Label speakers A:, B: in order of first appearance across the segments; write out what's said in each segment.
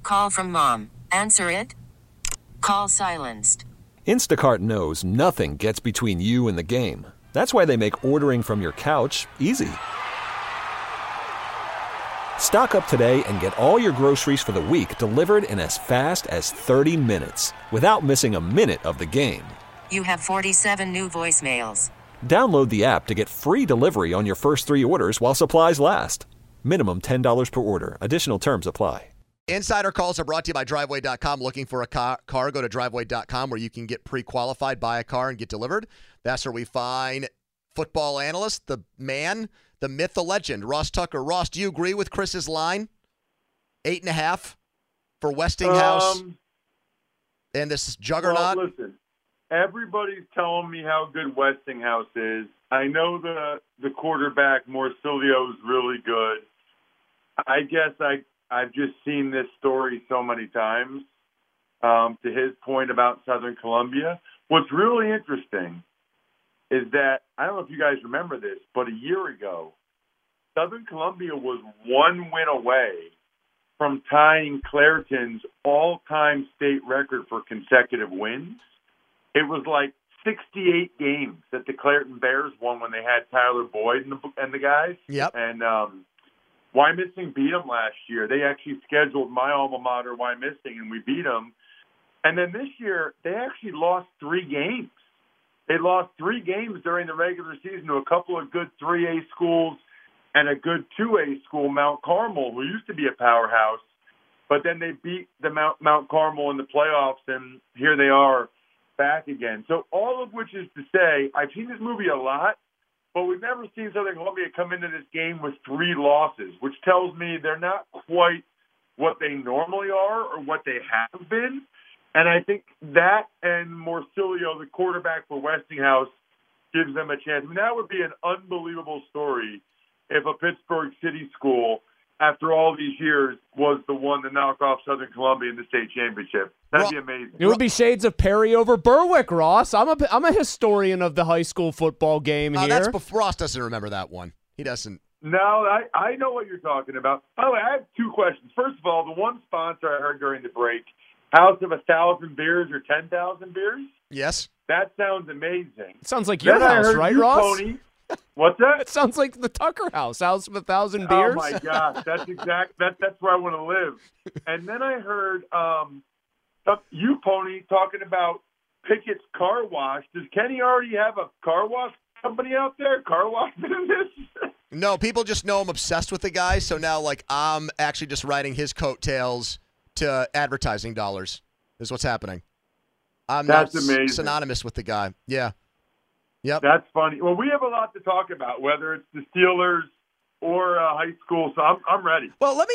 A: Call from mom. Answer it. Call silenced.
B: Instacart knows nothing gets between you and the game. That's why they make ordering from your couch easy. Stock up today and get all your groceries for the week delivered in as fast as 30 minutes without missing a minute of the game.
A: You have 47 new voicemails.
B: Download the app to get free delivery on your first 3 orders while supplies last. Minimum $10 per order. Additional terms apply.
C: Insider calls are brought to you by Driveway.com. Looking for a car, go to Driveway.com where you can get pre-qualified, buy a car, and get delivered. That's where we find football analyst, the man, the myth, the legend, Ross Tucker. Ross, do you agree with Chris's line? 8.5 for Westinghouse and this juggernaut?
D: Well, listen, everybody's telling me how good Westinghouse is. I know the quarterback, Morcillo, is really good. I guess I've just seen this story so many times. To his point about Southern Columbia, what's really interesting is that, I don't know if you guys remember this, but a year ago, Southern Columbia was 1 win away from tying Clairton's all-time state record for consecutive wins. It was like 68 games that the Clairton Bears won when they had Tyler Boyd and the guys.
C: Yep.
D: And Wyomissing beat them last year. They actually scheduled my alma mater, Wyomissing, and we beat them. And then this year, they actually lost 3 games. They lost 3 games during the regular season to a couple of good 3A schools and a good 2A school, Mount Carmel, who used to be a powerhouse. But then they beat the Mount Carmel in the playoffs, and here they are back again. So all of which is to say, I've seen this movie a lot, but we've never seen Southern Columbia come into this game with 3 losses, which tells me they're not quite what they normally are or what they have been. And I think that and Morcillo, the quarterback for Westinghouse, gives them a chance. I mean, that would be an unbelievable story if a Pittsburgh City school, after all these years, was the one to knock off Southern Columbia in the state championship. That'd be amazing.
E: It would be shades of Perry over Berwick, Ross. I'm a historian of the high school football game here.
C: That's before Ross doesn't remember that one. He doesn't.
D: No, I know what you're talking about. By the way, I have 2 questions. First of all, the one sponsor I heard during the break, House of 1,000 Beers or 10,000 Beers?
C: Yes.
D: That sounds amazing.
E: It sounds like your house, right, Ross?
D: Pony. What's that?
E: It sounds like the Tucker House of 1,000 Beers.
D: Oh, my gosh. That's where I want to live. And then I heard you, Pony, talking about Pickett's Car Wash. Does Kenny already have a car wash company out there? Car wash business?
C: No, people just know I'm obsessed with the guy, so now, I'm actually just riding his coattails to advertising dollars is what's happening.
D: That's amazing.
C: Synonymous with the guy. Yeah. Yep.
D: That's funny. Well, we have a lot to talk about, whether it's the Steelers or high school, so I'm ready.
C: Well, let me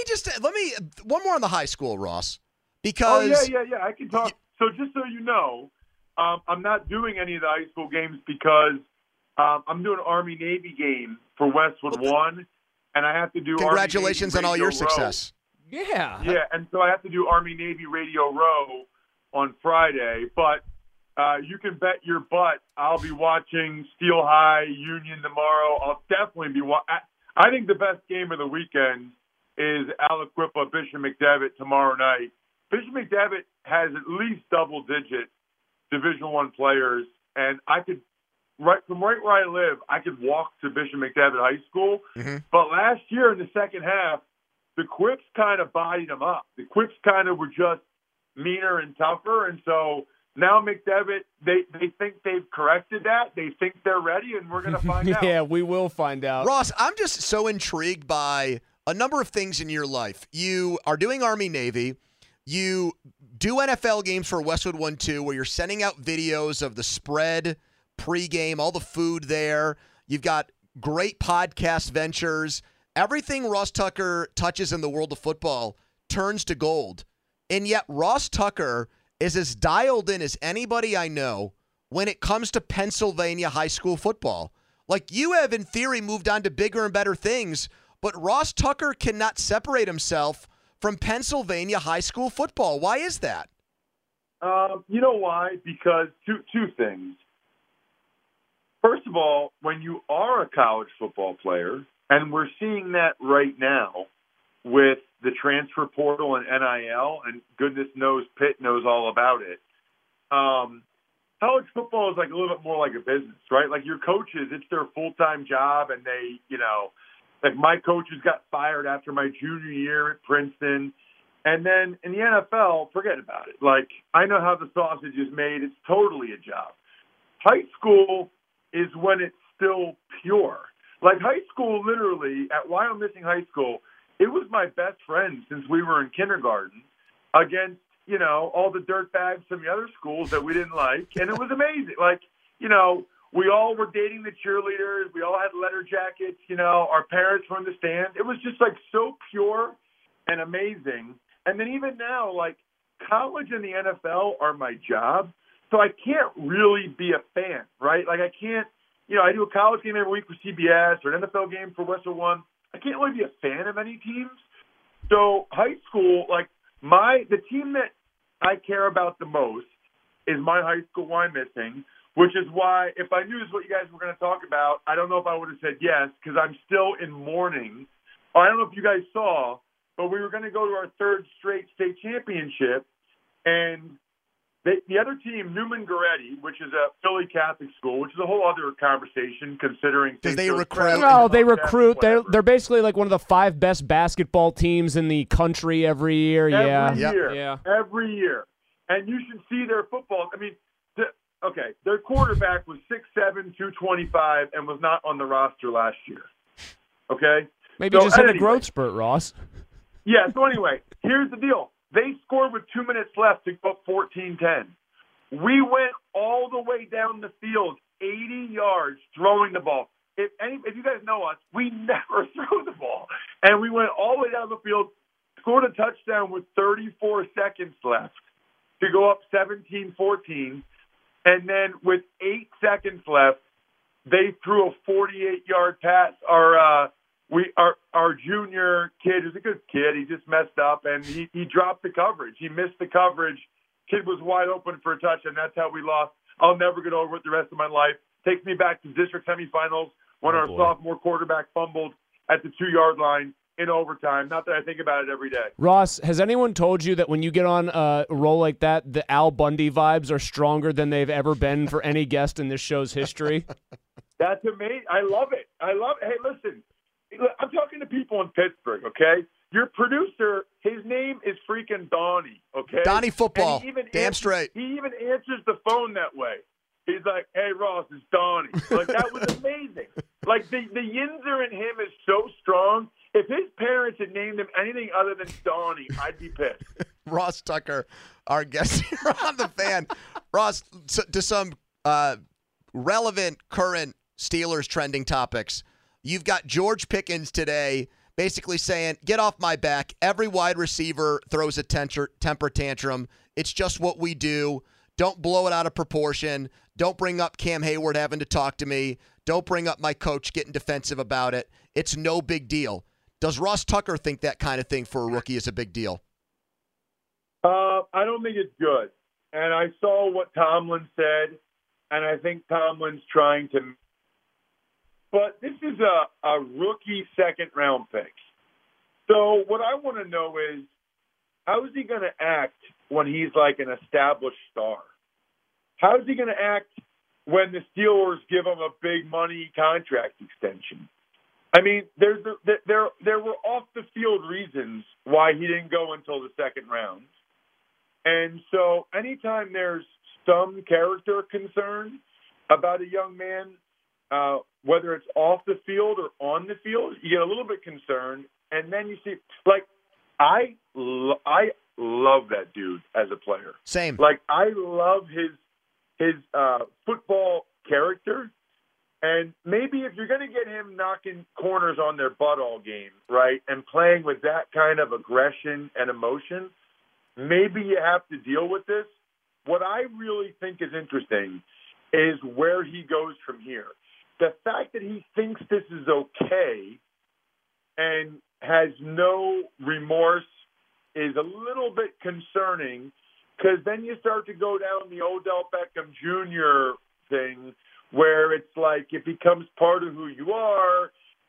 C: one more on the high school, Ross, because
D: yeah. I can talk. So just so you know, I'm not doing any of the high school games because I'm doing an Army-Navy game for Westwood 1, and I have to do
C: congratulations on all your success.
E: Yeah.
D: Yeah, and so I have to do Army-Navy Radio Row on Friday, but you can bet your butt I'll be watching Steel High Union tomorrow. I'll definitely be I think the best game of the weekend is Aliquippa Bishop McDevitt tomorrow night. Bishop McDevitt has at least double-digit Division I players, and I could right where I live, I could walk to Bishop McDevitt High School. Mm-hmm. But last year in the second half, the Quips kind of bodied them up. The Quips kind of were just meaner and tougher, and so now McDevitt, they think they've corrected that. They think they're ready, and we're going to find out.
E: Yeah, we will find out.
C: Ross, I'm just so intrigued by a number of things in your life. You are doing Army-Navy. You do NFL games for Westwood 1-2 where you're sending out videos of the spread, pregame, all the food there. You've got great podcast ventures. Everything Ross Tucker touches in the world of football turns to gold. And yet Ross Tucker is as dialed in as anybody I know when it comes to Pennsylvania high school football. Like, you have, in theory, moved on to bigger and better things, but Ross Tucker cannot separate himself from Pennsylvania high school football. Why is that?
D: You know why? Because two things. First of all, when you are a college football player, and we're seeing that right now with the transfer portal and NIL, and goodness knows Pitt knows all about it. College football is like a little bit more like a business, right? Like your coaches, it's their full-time job, and they, like my coaches got fired after my junior year at Princeton. And then in the NFL, forget about it. Like, I know how the sausage is made. It's totally a job. High school is when it's still pure. Like high school, literally, at Wyomissing High School, it was my best friend since we were in kindergarten against, all the dirtbags from the other schools that we didn't like. And it was amazing. Like, we all were dating the cheerleaders. We all had leather jackets. Our parents were in the stands. It was just like so pure and amazing. And then even now, like college and the NFL are my job. So I can't really be a fan, right? Like I can't, I do a college game every week for CBS or an NFL game for Westwood One. I can't really be a fan of any teams. So high school, like the team that I care about the most is my high school Wyomissing, which is why if I knew this is what you guys were going to talk about, I don't know if I would have said yes because I'm still in mourning. I don't know if you guys saw, but we were going to go to our third straight state championship, and the other team, Newman Goretti, which is a Philly Catholic school, which is a whole other conversation considering.
C: Because they recruit.
E: No, they recruit. They're basically like one of the 5 best basketball teams in the country every year.
D: Every year. And you should see their football. I mean, their quarterback was 6'7", 225, and was not on the roster last year. Okay?
E: Maybe just hit a growth spurt, Ross.
D: Yeah, so anyway, here's the deal. They scored with 2 minutes left to go up 14-10. We went all the way down the field, 80 yards, throwing the ball. If you guys know us, we never throw the ball. And we went all the way down the field, scored a touchdown with 34 seconds left to go up 17-14. And then with 8 seconds left, they threw a 48-yard pass. Our junior kid, who's a good kid, he just messed up, and he dropped the coverage. He missed the coverage. Kid was wide open for a touch, and that's how we lost. I'll never get over it the rest of my life. Takes me back to district semifinals when our sophomore quarterback fumbled at the 2-yard line in overtime. Not that I think about it every day.
E: Ross, has anyone told you that when you get on a roll like that, the Al Bundy vibes are stronger than they've ever been for any guest in this show's history?
D: That's amazing. I love it. Hey, listen. I'm talking to people in Pittsburgh, okay? Your producer, his name is freaking Donnie, okay?
C: Donnie Football. Damn
D: answers,
C: straight.
D: He even answers the phone that way. He's like, hey, Ross, it's Donnie. Like, that was amazing. Like, the Yinzer in him is so strong. If his parents had named him anything other than Donnie, I'd be pissed.
C: Ross Tucker, our guest here on The Fan. Ross, to some relevant current Steelers trending topics. You've got George Pickens today basically saying, get off my back. Every wide receiver throws a temper tantrum. It's just what we do. Don't blow it out of proportion. Don't bring up Cam Hayward having to talk to me. Don't bring up my coach getting defensive about it. It's no big deal. Does Ross Tucker think that kind of thing for a rookie is a big deal?
D: I don't think it's good. And I saw what Tomlin said, and I think Tomlin's trying to. But this is a rookie second-round pick. So what I want to know is, how is he going to act when he's like an established star? How is he going to act when the Steelers give him a big money contract extension? I mean, there were off-the-field reasons why he didn't go until the second round. And so anytime there's some character concern about a young man, whether it's off the field or on the field, you get a little bit concerned. And then you see, like, I love that dude as a player.
C: Same.
D: Like, I love his football character. And maybe if you're going to get him knocking corners on their butt all game, right, and playing with that kind of aggression and emotion, maybe you have to deal with this. What I really think is interesting is where he goes from here. The fact that he thinks this is okay and has no remorse is a little bit concerning, because then you start to go down the Odell Beckham Jr. thing where it's like it becomes part of who you are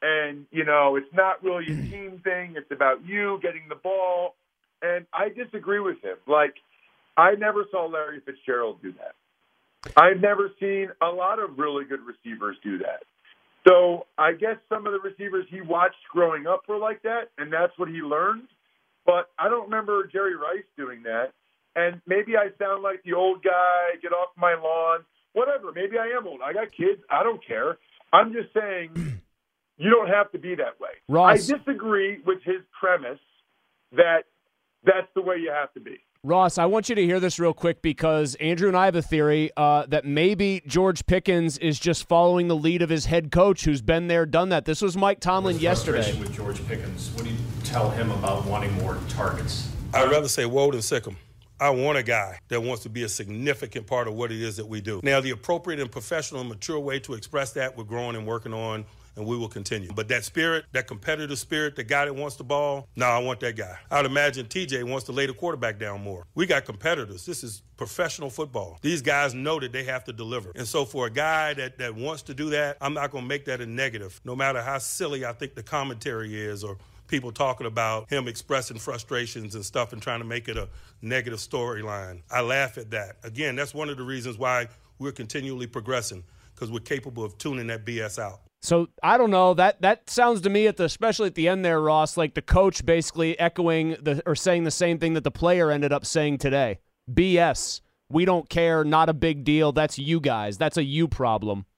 D: And, it's not really a team thing. It's about you getting the ball. And I disagree with him. I never saw Larry Fitzgerald do that. I've never seen a lot of really good receivers do that. So I guess some of the receivers he watched growing up were like that, and that's what he learned. But I don't remember Jerry Rice doing that. And maybe I sound like the old guy, get off my lawn, whatever. Maybe I am old. I got kids. I don't care. I'm just saying you don't have to be that way.
E: Ross,
D: I disagree with his premise that that's the way you have to be.
E: Ross, I want you to hear this real quick because Andrew and I have a theory that maybe George Pickens is just following the lead of his head coach who's been there, done that. This was Mike Tomlin yesterday.
F: With George Pickens, what do you tell him about wanting more targets?
G: I'd rather say woe than sick him. I want a guy that wants to be a significant part of what it is that we do. Now, the appropriate and professional and mature way to express that, we're growing and working on, and we will continue. But that spirit, that competitive spirit, the guy that wants the ball, I want that guy. I would imagine TJ wants to lay the quarterback down more. We got competitors. This is professional football. These guys know that they have to deliver. And so for a guy that wants to do that, I'm not going to make that a negative, no matter how silly I think the commentary is or people talking about him expressing frustrations and stuff and trying to make it a negative storyline. I laugh at that. Again, that's one of the reasons why we're continually progressing, because we're capable of tuning that BS out.
E: So I don't know. That sounds to me, especially at the end there, Ross, like the coach basically echoing or saying the same thing that the player ended up saying today. BS. We don't care. Not a big deal. That's you guys. That's a you problem.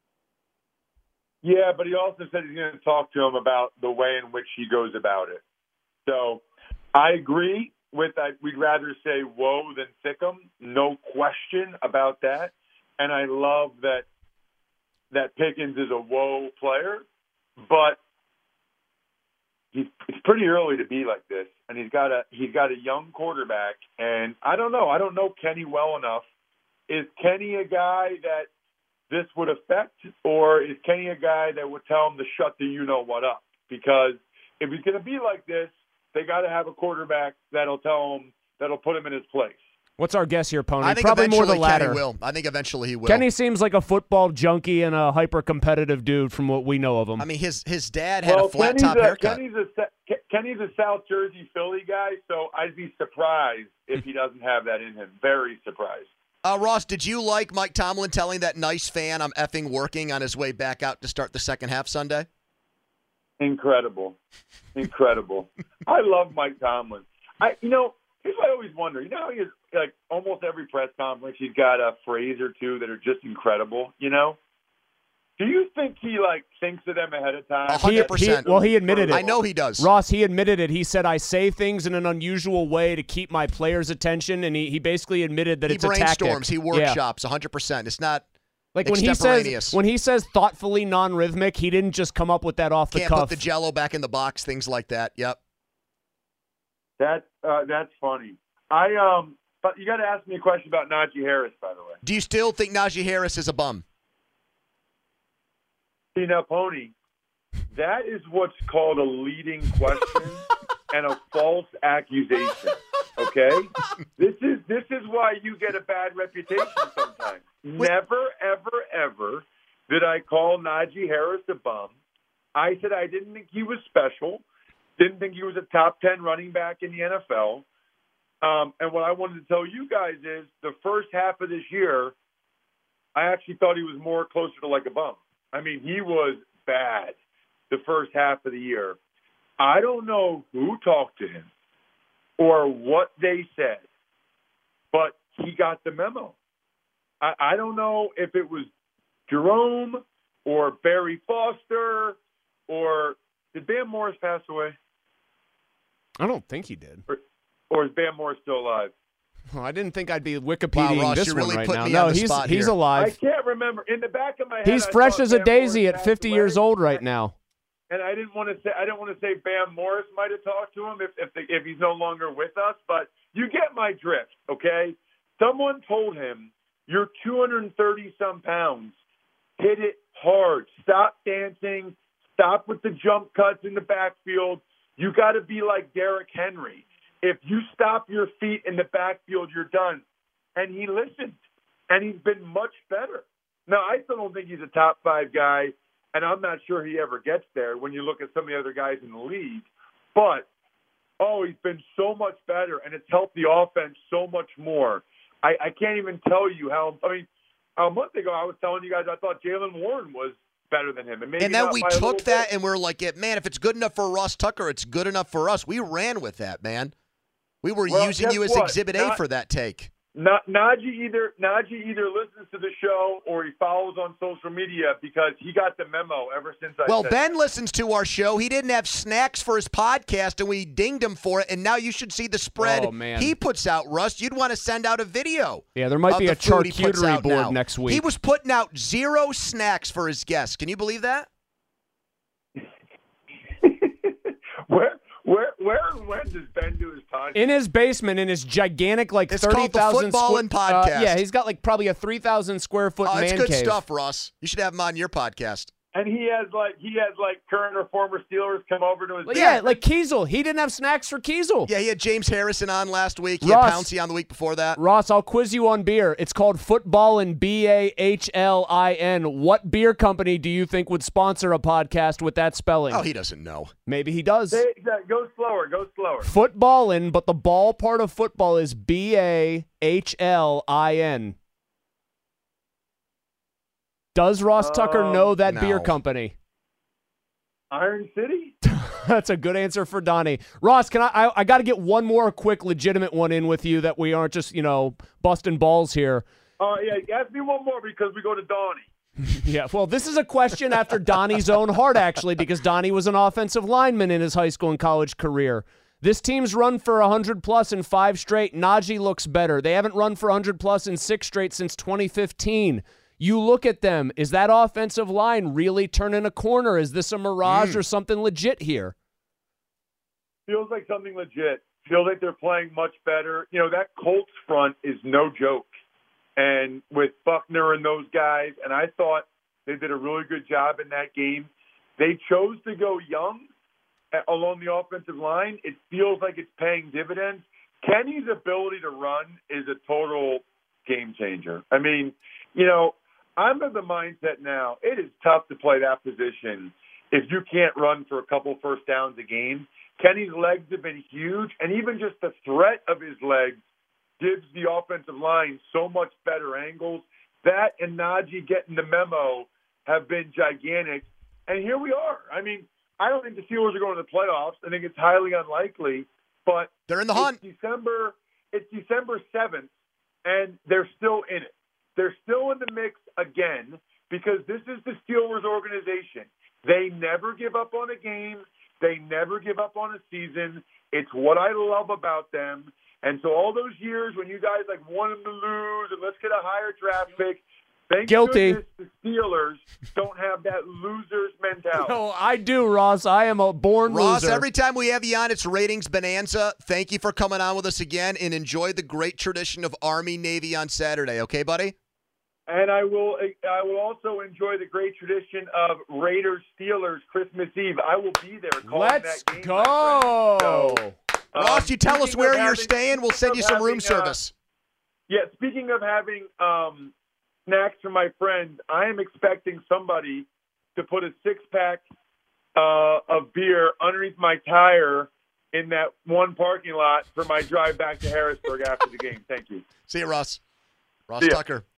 D: Yeah, but he also said he's going to talk to him about the way in which he goes about it. So I agree with that. We'd rather say woe than sick him. No question about that. And I love that Pickens is a woe player, but it's pretty early to be like this. And he's got a young quarterback, and I don't know. I don't know Kenny well enough. Is Kenny a guy that this would affect, or is Kenny a guy that would tell him to shut the you-know-what up? Because if he's going to be like this, they got to have a quarterback that'll put him in his place.
E: What's our guess here, Pony?
C: I think
E: probably more the latter.
C: Kenny will. I think eventually he will.
E: Kenny seems like a football junkie and a hyper-competitive dude from what we know of him.
C: I mean, his dad had a flat-top haircut.
D: Kenny's a South Jersey Philly guy, so I'd be surprised if he doesn't have that in him. Very surprised.
C: Ross, did you like Mike Tomlin telling that nice fan I'm effing working on his way back out to start the second half Sunday?
D: Incredible. I love Mike Tomlin. Here's what I always wonder. You know how he is, like, almost every press conference, he's got a phrase or two that are just incredible, Do you think he, thinks of them ahead of time?
C: 100%.
E: He admitted it.
C: I know he does.
E: Ross, he admitted it. He said, I say things in an unusual way to keep my players' attention, and he basically admitted that it's a tactic.
C: He brainstorms. He workshops 100%. It's not
E: like
C: extemporaneous.
E: when he says thoughtfully non-rhythmic, he didn't just come up with that off the cuff.
C: Can't put the Jell-O back in the box, things like that. Yep.
D: That's funny. But you got to ask me a question about Najee Harris, by the way.
C: Do you still think Najee Harris is a bum?
D: See, now, Pony, that is what's called a leading question and a false accusation. Okay, this is why you get a bad reputation sometimes. Never, ever, ever did I call Najee Harris a bum. I said I didn't think he was special. Didn't think he was a top 10 running back in the NFL. And what I wanted to tell you guys is the first half of this year, I actually thought he was more closer to like a bum. I mean, he was bad the first half of the year. I don't know who talked to him or what they said, but he got the memo. I don't know if it was Jerome or Barry Foster or did Bam Morris pass away?
E: I don't think he did.
D: Or is Bam Morris still alive?
E: Well, I didn't think I'd be Wikipediaing
C: Ross,
E: this
C: you
E: one
C: really
E: right
C: put
E: now.
C: me
E: No,
C: on the spot
E: he's
C: here.
E: alive.
D: I can't remember. In the back of my head,
E: He's
D: I
E: fresh
D: thought
E: as a
D: Bam
E: daisy
D: Morris
E: at 50
D: passed
E: years
D: away.
E: old right now.
D: And I didn't want to say Bam Morris might have talked to him if he's no longer with us, but you get my drift, okay? Someone told him, you're 230-some pounds. Hit it hard. Stop dancing. Stop with the jump cuts in the backfield. You got to be like Derrick Henry. If you stop your feet in the backfield, you're done. And he listened, and he's been much better. Now, I still don't think he's a top 5 guy. and I'm not sure he ever gets there when you look at some of the other guys in the league. But, he's been so much better, and it's helped the offense so much more. I can't even tell you how – I mean, a month ago I was telling you guys I thought Jaylen Warren was better than him.
C: And then we took that and we're like, man, if it's good enough for Ross Tucker, it's good enough for us. We ran with that, man. We were using you as Exhibit A for that take.
D: Najee either listens to the show or he follows on social media because he got the memo ever since I said
C: Ben listens to our show. He didn't have snacks for his podcast, and we dinged him for it, and now you should see the spread he puts out, Russ. You'd want to send out a video.
E: Yeah, there might be a charcuterie board next week.
C: He was putting out 0 snacks for his guests. Can you believe that?
D: Where and when does Ben do his podcast?
E: In his basement, in his gigantic, 30,000
C: Football and Podcast.
E: Yeah, he's got probably a 3,000 square foot man cave.
C: It's good stuff, Ross. You should have him on your podcast.
D: And he has current or former Steelers come over to his basement.
E: Yeah, like Kiesel. He didn't have snacks for Kiesel.
C: Yeah, he had James Harrison on last week. He had Pouncey on the week before that.
E: Ross, I'll quiz you on beer. It's called Footballin', BAHLIN. What beer company do you think would sponsor a podcast with that spelling?
C: Oh, he doesn't know.
E: Maybe he does.
D: Go slower.
E: Footballin', but the ball part of football is BAHLIN. Does Ross Tucker know that beer company?
D: Iron City?
E: That's a good answer for Donnie. Ross, can I got to get one more quick legitimate one in with you that we aren't just, busting balls here.
D: Yeah, ask me one more because we go to Donnie.
E: Yeah, well, this is a question after Donnie's own heart, actually, because Donnie was an offensive lineman in his high school and college career. This team's run for 100-plus in 5 straight. Najee looks better. They haven't run for 100-plus in 6 straight since 2015. You look at them. Is that offensive line really turning a corner? Is this a mirage or something legit here?
D: Feels like something legit. Feels like they're playing much better. That Colts front is no joke. And with Buckner and those guys, and I thought they did a really good job in that game. They chose to go young along the offensive line. It feels like it's paying dividends. Kenny's ability to run is a total game changer. I mean, I'm of the mindset now, it is tough to play that position if you can't run for a couple first downs a game. Kenny's legs have been huge, and even just the threat of his legs gives the offensive line so much better angles. That and Najee getting the memo have been gigantic. And here we are. I mean, I don't think the Steelers are going to the playoffs. I think it's highly unlikely. But
C: they're in the hunt.
D: It's December 7th, and they're still in it. They're still in the mix again because this is the Steelers organization. They never give up on a game. They never give up on a season. It's what I love about them. And so all those years when you guys wanted them to lose and let's get a higher draft pick, thank goodness the Steelers don't have that loser's mentality.
E: No, I do, Ross. I am a born loser.
C: Ross, every time we have you on, it's ratings bonanza. Thank you for coming on with us again, and enjoy the great tradition of Army-Navy on Saturday. Okay, buddy?
D: And I will also enjoy the great tradition of Raiders-Steelers Christmas Eve. I will be there calling
E: Let's
D: that game.
E: go.
D: So,
C: Ross, you tell us where you're staying. We'll send you some room service.
D: Speaking of having snacks for my friends, I am expecting somebody to put a 6-pack of beer underneath my tire in that one parking lot for my drive back to Harrisburg after the game. Thank you.
C: See you, Ross. Ross
D: See ya.
C: Tucker.